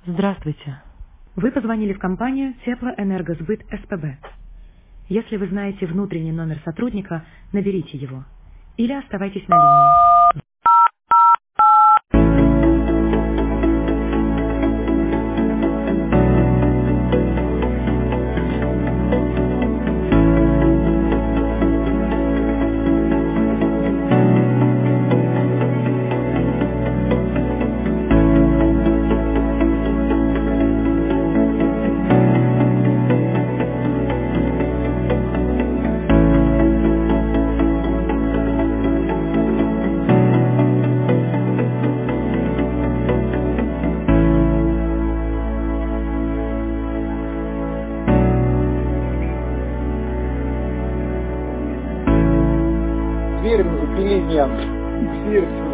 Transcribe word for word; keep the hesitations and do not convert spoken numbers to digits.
Здравствуйте. Вы позвонили в компанию Теплоэнергосбыт СПБ. Если вы знаете внутренний номер сотрудника, наберите его. Или оставайтесь на линии. Дверь запили меня. Дверь